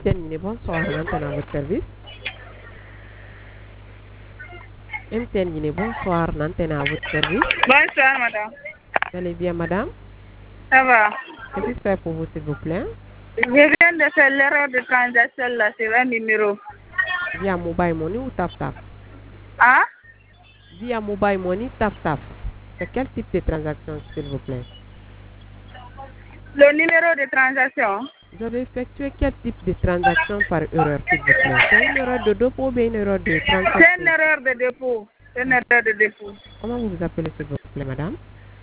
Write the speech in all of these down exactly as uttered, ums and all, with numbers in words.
Terminé, bonsoir, maintenant à votre service. M T N Guinée, bonsoir, Nantena à votre service. Bonsoir, madame. Vous allez bien, madame? Ça va? Que puis-je faire pour vous, s'il vous plaît? Je viens de faire l'erreur de transaction là sur un numéro. Via Mobile Money ou Tap Tap? Hein? Via Mobile Money, Tap Tap. C'est quel type de transaction, s'il vous plaît? Le numéro de transaction? Vous avez effectué quel type de transaction par erreur, s'il vous plaît? C'est une erreur de dépôt ou bien une erreur de transaction? C'est une erreur de dépôt. C'est une erreur de dépôt. Comment vous vous appelez, s'il vous plaît, madame?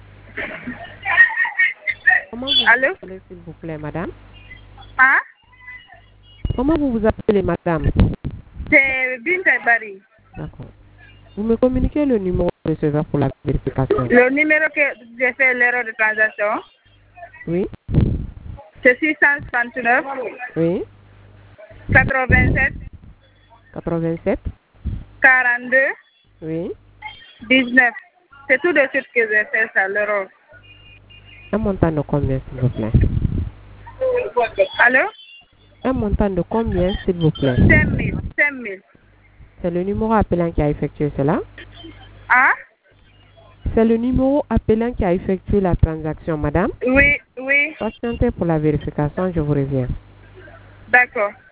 Comment vous Allô? vous appelez, s'il vous plaît, madame? Hein? Comment vous vous appelez, madame? C'est Binta Bari. D'accord. Vous me communiquez le numéro de receveur pour la vérification? Le numéro que j'ai fait l'erreur de transaction, Oui? c'est six cent soixante-neuf, Oui? quatre-vingt-sept, quatre-vingt-sept? quarante-deux, Oui? dix-neuf. C'est tout de suite que j'ai fait ça, l'erreur. Un montant de combien, s'il vous plaît? Allô? Un montant de combien, s'il vous plaît? cinq mille. cinq mille. C'est le numéro appelant qui a effectué cela? Hein? C'est le numéro appelant qui a effectué la transaction, madame? Oui, oui. Patientez pour la vérification, je vous reviens. D'accord.